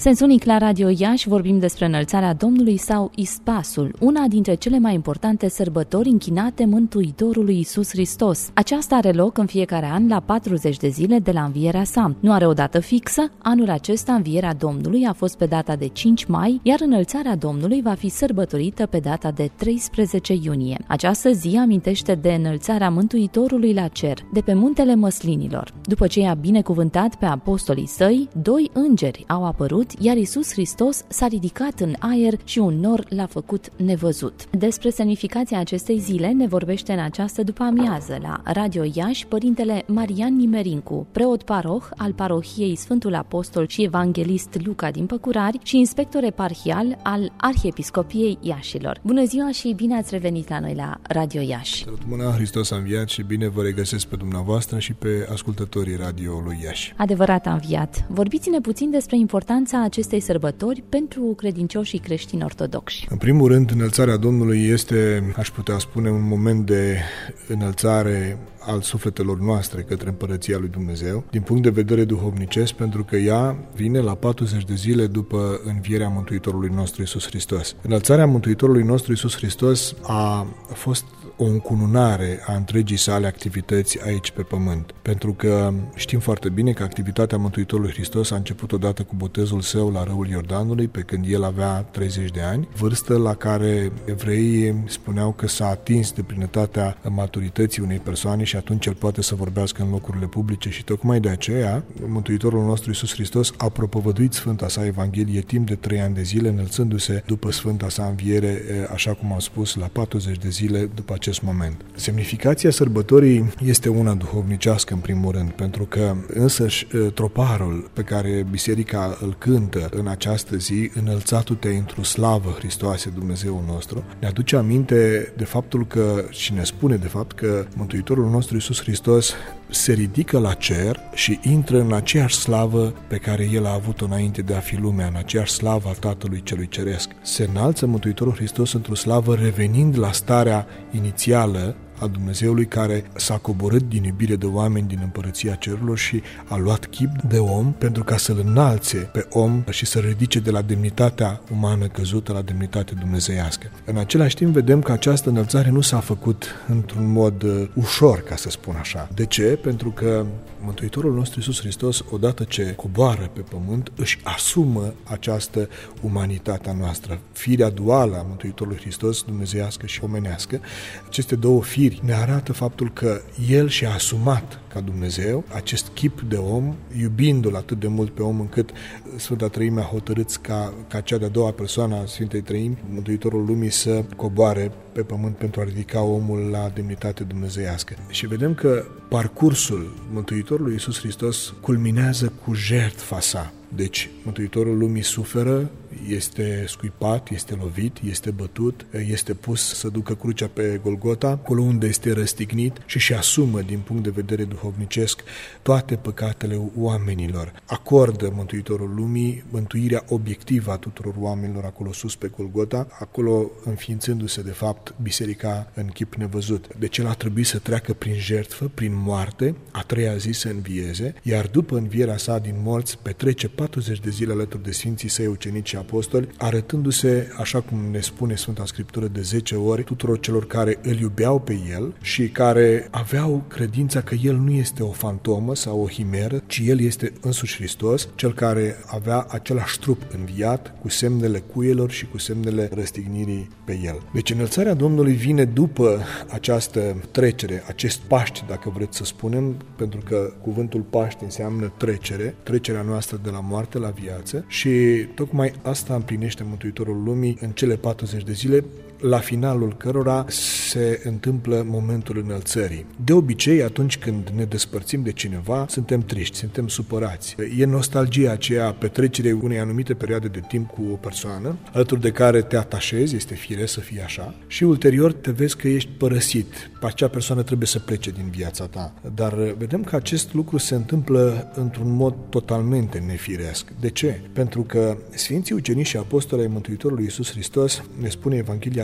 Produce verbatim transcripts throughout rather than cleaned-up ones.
Sensunic la Radio Iași vorbim despre înălțarea Domnului sau Ispasul, una dintre cele mai importante sărbători închinate Mântuitorului Iisus Hristos. Aceasta are loc în fiecare an la patruzeci de zile de la învierea sa. Nu are o dată fixă, anul acesta învierea Domnului a fost pe data de cinci mai, iar înălțarea Domnului va fi sărbătorită pe data de treisprezece iunie. Această zi amintește de înălțarea Mântuitorului la cer, de pe muntele Măslinilor. După ce i-a binecuvântat pe apostolii săi, doi îngeri au apărut, iar Iisus Hristos s-a ridicat în aer și un nor l-a făcut nevăzut. Despre semnificația acestei zile ne vorbește în această după-amiază la Radio Iași părintele Marian Nimerincu, preot paroh al parohiei Sfântul Apostol și Evanghelist Luca din Păcurari și inspector eparhial al Arhiepiscopiei Iașilor. Bună ziua și bine ați revenit la noi la Radio Iași! Bună, Hristos a înviat și bine vă regăsesc pe dumneavoastră și pe ascultătorii radioului Iași. Adevărat a înviat. Vorbiți-ne puțin despre importanța acestei sărbători pentru credincioșii creștini ortodocși. În primul rând, înălțarea Domnului este, aș putea spune, un moment de înălțare al sufletelor noastre către Împărăția lui Dumnezeu, din punct de vedere duhovnicesc, pentru că ea vine la patruzeci de zile după învierea Mântuitorului nostru Iisus Hristos. Înălțarea Mântuitorului nostru Iisus Hristos a fost o încununare a întregii sale activități aici pe pământ, pentru că știm foarte bine că activitatea Mântuitorului Hristos a început odată cu botezul său la râul Iordanului, pe când el avea treizeci de ani, vârstă la care evreii spuneau că s-a atins de plinătatea maturității unei persoane și atunci el poate să vorbească în locurile publice și tocmai de aceea Mântuitorul nostru Iisus Hristos a propovăduit Sfânta sa Evanghelie timp de trei ani de zile, înălțându-se după Sfânta sa înviere, așa cum am spus, la patruzeci de zile după acest moment. Semnificația sărbătorii este una duhovnicească în primul rând, pentru că însăși troparul pe care biserica îl cântă în această zi, înălțatul-te într-o slavă, Hristoase, Dumnezeul nostru, ne aduce aminte de faptul că, și ne spune de fapt că Mântuitorul nostru Iisus Hristos se ridică la cer și intră în aceeași slavă pe care el a avut-o înainte de a fi lumea, în aceeași slavă a Tatălui Celui Ceresc. Se înalță Mântuitorul Hristos într-o slavă revenind la starea inițială a Dumnezeului care s-a coborât din iubire de oameni din împărăția cerurilor și a luat chip de om pentru ca să-l înalțe pe om și să ridice de la demnitatea umană căzută la demnitate dumnezeiască. În același timp vedem că această înălțare nu s-a făcut într-un mod uh, ușor, ca să spun așa. De ce? Pentru că Mântuitorul nostru Iisus Hristos, odată ce coboară pe pământ, își asumă această umanitate a noastră. Firea duală a Mântuitorului Hristos, dumnezeiască și omenească, aceste două firi ne arată faptul că El și-a asumat ca Dumnezeu acest chip de om, iubindu-L atât de mult pe om încât Sfânta Treime a hotărât ca, ca cea de-a doua persoană a Sfintei Treimi, Mântuitorul lumii, să coboare pe pământ pentru a ridica omul la demnitate dumnezeiască. Și vedem că parcursul Mântuitorului Iisus Hristos culminează cu jertfa sa. Deci, Mântuitorul lumii suferă, este scuipat, este lovit, este bătut, este pus să ducă crucea pe Golgota, acolo unde este răstignit și își asumă din punct de vedere duhovnicesc toate păcatele oamenilor. Acordă Mântuitorul lumii mântuirea obiectivă a tuturor oamenilor acolo sus pe Golgota, acolo înființându-se de fapt biserica în chip nevăzut. Deci el a trebuit să treacă prin jertfă, prin moarte, a treia zi să învieze, iar după învierea sa din morți petrece patruzeci de zile alături de Sfinții Săi ucenici și apostoli, arătându-se, așa cum ne spune Sfânta Scriptură, de zece ori tuturor celor care îl iubeau pe El și care aveau credința că El nu este o fantomă sau o himeră, ci El este însuși Hristos, Cel care avea același trup înviat, cu semnele cuielor și cu semnele răstignirii pe El. Deci înălțarea Domnului vine după această trecere, acest Paști, dacă vreți să spunem, pentru că cuvântul Paști înseamnă trecere, trecerea noastră de la moarte la viață și tocmai asta împlinește Mântuitorul lumii în cele patruzeci de zile, la finalul cărora se întâmplă momentul înălțării. De obicei, atunci când ne despărțim de cineva, suntem triști, suntem supărați. E nostalgia aceea, petrecerea unei anumite perioade de timp cu o persoană, alături de care te atașezi, este firesc să fie așa, și ulterior te vezi că ești părăsit. Acea persoană trebuie să plece din viața ta. Dar vedem că acest lucru se întâmplă într-un mod totalmente nefiresc. De ce? Pentru că Sfinții Ucenici și Apostoli ai Mântuitorului Iisus Hristos, ne spune Evanghelia,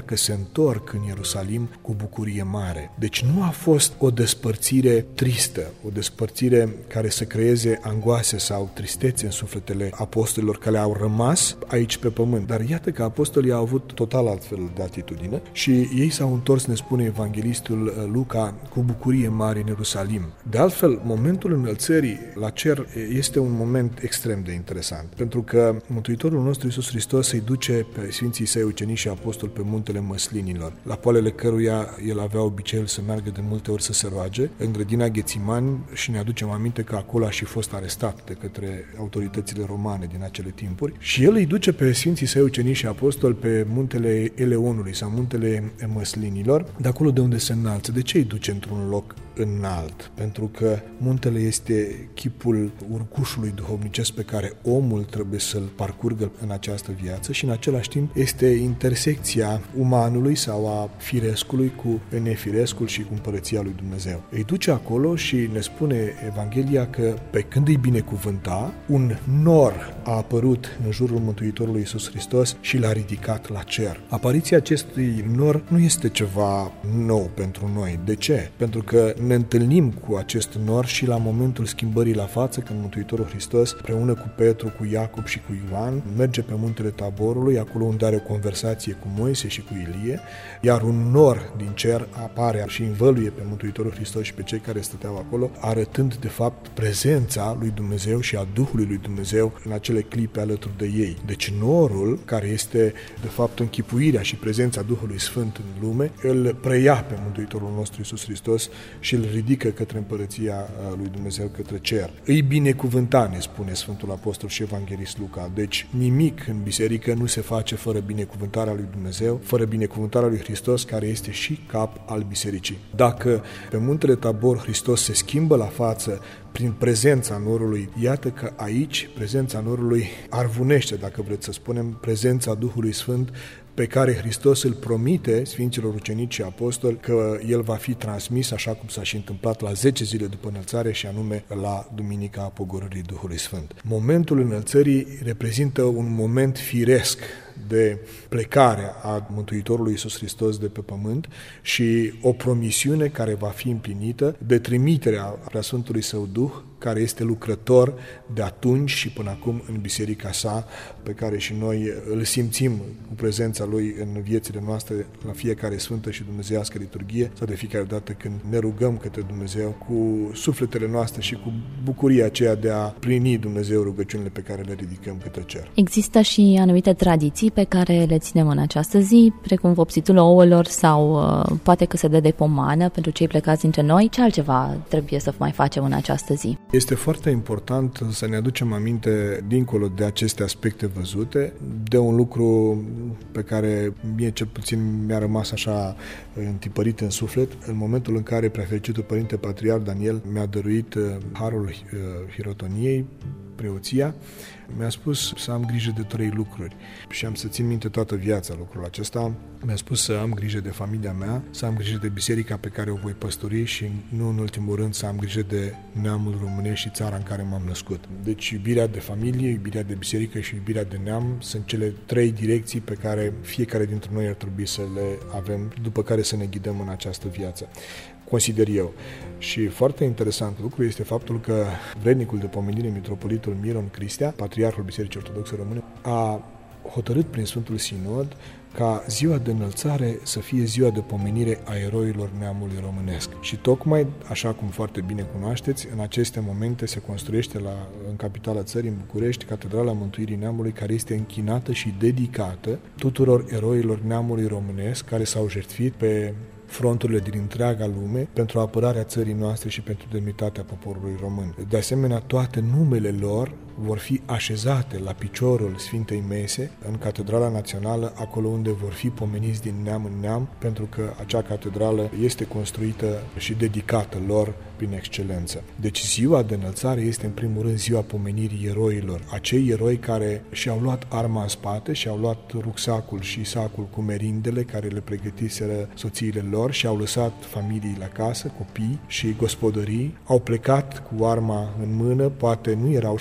că se întorc în Ierusalim cu bucurie mare. Deci nu a fost o despărțire tristă, o despărțire care să creeze angoase sau tristețe în sufletele apostolilor care au rămas aici pe pământ. Dar iată că apostolii au avut total altfel de atitudine și ei s-au întors, ne spune evanghelistul Luca, cu bucurie mare în Ierusalim. De altfel, momentul înălțării la cer este un moment extrem de interesant, pentru că Mântuitorul nostru Iisus Hristos îi duce pe Sfinții Săi ucenici și apostoli pe muntele Măslinilor, la poalele căruia el avea obiceiul să meargă de multe ori să se roage, în grădina Ghețimani, și ne aducem aminte că acolo a și fost arestat de către autoritățile romane din acele timpuri, și el îi duce pe Sfinții Săi ucenici și apostoli pe muntele Eleonului sau muntele Măslinilor, de acolo de unde se înalță. De ce îi duce într-un loc înalt? Pentru că muntele este chipul urcușului duhovnicesc pe care omul trebuie să-l parcurgă în această viață și în același timp este intersecția umanului sau a firescului cu nefirescul și cu împărăția lui Dumnezeu. Îi duce acolo și ne spune Evanghelia că pe când îi binecuvânta, un nor a apărut în jurul Mântuitorului Iisus Hristos și l-a ridicat la cer. Apariția acestui nor nu este ceva nou pentru noi. De ce? Pentru că ne întâlnim cu acest nor și la momentul schimbării la față, când Mântuitorul Hristos, împreună cu Petru, cu Iacob și cu Ioan, merge pe muntele Taborului, acolo unde are o conversație cu Moise și cu Ilie, iar un nor din cer apare și învăluie pe Mântuitorul Hristos și pe cei care stăteau acolo, arătând de fapt prezența lui Dumnezeu și a Duhului lui Dumnezeu în acele clipe alături de ei. Deci norul, care este de fapt închipuirea și prezența Duhului Sfânt în lume, îl preia pe Mântuitorul nostru Iisus Hristos și îl ridică către împărăția lui Dumnezeu, către cer. Îi binecuvânta, ne spune Sfântul Apostol și Evanghelist Luca. Deci nimic în biserică nu se face fără binecuvântarea lui Dumnezeu, fără binecuvântarea lui Hristos, care este și cap al bisericii. Dacă pe muntele Tabor Hristos se schimbă la față prin prezența norului, iată că aici prezența norului arvunește, dacă vreți să spunem, prezența Duhului Sfânt pe care Hristos îl promite Sfinților ucenici și apostoli că el va fi transmis, așa cum s-a și întâmplat la zece zile după înălțare, și anume la Duminica Pogorârii Duhului Sfânt. Momentul înălțării reprezintă un moment firesc de plecare a Mântuitorului Iisus Hristos de pe pământ și o promisiune care va fi împlinită de trimiterea Preasfântului Său Duh, care este lucrător de atunci și până acum în biserica sa, pe care și noi îl simțim cu prezența lui în viețile noastre la fiecare sfântă și dumnezeiască liturghie sau de fiecare dată când ne rugăm către Dumnezeu cu sufletele noastre și cu bucuria aceea de a plini Dumnezeu rugăciunile pe care le ridicăm către cer. Există și anumite tradiții pe care le ținem în această zi, precum vopsitul ouălor sau uh, poate că se dă de pomană pentru cei plecați dintre noi. Ce altceva trebuie să mai facem în această zi? Este foarte important să ne aducem aminte, dincolo de aceste aspecte văzute, de un lucru pe care mie cel puțin mi-a rămas așa întipărit în suflet, în momentul în care Preafericitul Părinte Patriarh Daniel mi-a dăruit harul hirotoniei, preoția, mi-a spus să am grijă de trei lucruri și am să țin minte toată viața lucrul acesta. Mi-a spus să am grijă de familia mea, să am grijă de biserica pe care o voi păstori și, nu în ultimul rând, să am grijă de neamul românesc și țara în care m-am născut. Deci iubirea de familie, iubirea de biserică și iubirea de neam sunt cele trei direcții pe care fiecare dintre noi ar trebui să le avem, după care să ne ghidăm în această viață, consider eu. Și foarte interesant lucru este faptul că vrednicul de pomenire, mitropolitul Miron Cristea, patriarhul Bisericii Ortodoxe Române, a hotărât prin Sfântul Sinod ca ziua de înălțare să fie ziua de pomenire a eroilor neamului românesc. Și tocmai, așa cum foarte bine cunoașteți, în aceste momente se construiește la, în capitala țării, în București, Catedrala Mântuirii Neamului, care este închinată și dedicată tuturor eroilor neamului românesc care s-au jertfit pe fronturile din întreaga lume pentru apărarea țării noastre și pentru demnitatea poporului român. De asemenea, toate numele lor vor fi așezate la piciorul Sfintei Mese în Catedrala Națională, acolo unde vor fi pomeniți din neam în neam, pentru că acea catedrală este construită și dedicată lor prin excelență. Deci ziua de înălțare este în primul rând ziua pomenirii eroilor, acei eroi care și-au luat arma în spate, și-au luat rucsacul și sacul cu merindele care le pregătiseră soțiile lor și au lăsat familiile acasă, copii și gospodării, au plecat cu arma în mână, poate nu erau școliți,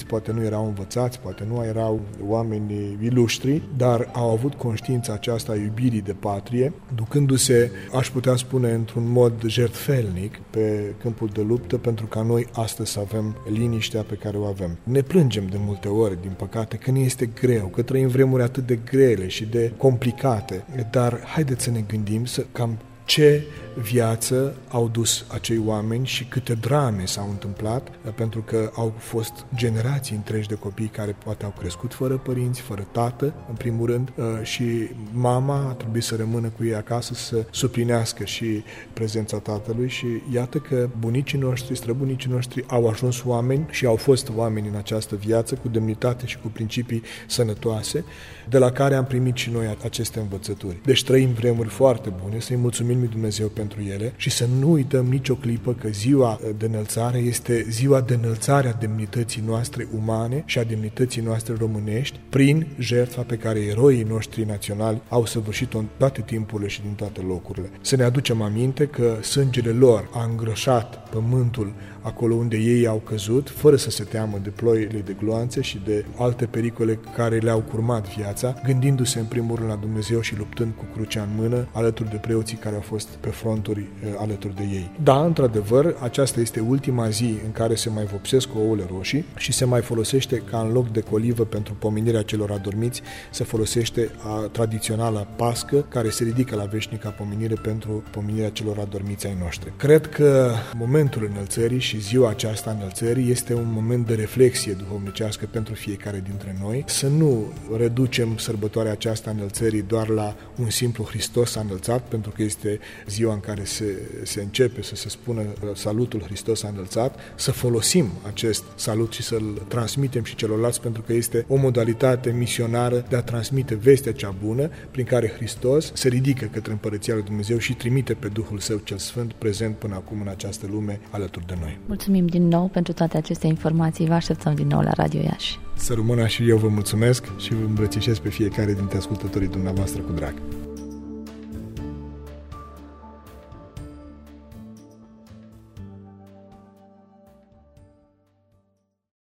poate nu erau învățați, poate nu erau oameni iluștri, dar au avut conștiința aceasta a iubirii de patrie, ducându-se, aș putea spune, într-un mod jertfelnic pe câmpul de luptă, pentru ca noi astăzi să avem liniștea pe care o avem. Ne plângem de multe ori, din păcate, că ne este greu, că trăim vremuri atât de grele și de complicate, dar haideți să ne gândim să cam ce viață au dus acei oameni și câte drame s-au întâmplat, pentru că au fost generații întregi de copii care poate au crescut fără părinți, fără tată, în primul rând, și mama a trebuit să rămână cu ei acasă să suplinească și prezența tatălui și iată că bunicii noștri, străbunicii noștri au ajuns oameni și au fost oameni în această viață cu demnitate și cu principii sănătoase, de la care am primit și noi aceste învățături. Deci trăim vremuri foarte bune, să-i mulțumim lui Dumnezeu pentru ele și să nu uităm nicio clipă că ziua de înălțare este ziua de înălțare a demnității noastre umane și a demnității noastre românești prin jertfa pe care eroii noștri naționali au săvârșit-o în toate timpurile și din toate locurile. Să ne aducem aminte că sângele lor a îngrășat pământul acolo unde ei au căzut, fără să se teamă de ploile de gloanțe și de alte pericole care le-au curmat viața, gândindu-se în primul rând la Dumnezeu și luptând cu crucea în mână, alături de preoții care au fost pe fronturi uh, alături de ei. Da, într-adevăr, aceasta este ultima zi în care se mai vopsesc ouăle roșii și se mai folosește ca în loc de colivă pentru pomenirea celor adormiți, se folosește a tradiționala pască care se ridică la veșnica pomenire pentru pomenirea celor adormiți ai noștri. Cred că momentul înălțării și ziua aceasta înălțării este un moment de reflexie duhovnicească pentru fiecare dintre noi, să nu reducem sărbătoarea aceasta înălțării doar la un simplu Hristos a înălțat, pentru că este ziua în care se, se începe să se spună salutul Hristos a înălțat, să folosim acest salut și să-l transmitem și celorlalți, pentru că este o modalitate misionară de a transmite vestea cea bună prin care Hristos se ridică către Împărăția lui Dumnezeu și trimite pe Duhul Său cel Sfânt prezent până acum în această lume alături de noi. Mulțumim din nou pentru toate aceste informații. Vă așteptăm din nou la Radio Iași. Să rămână și eu vă mulțumesc și vă îmbrățișez pe fiecare dintre ascultătorii dumneavoastră cu drag.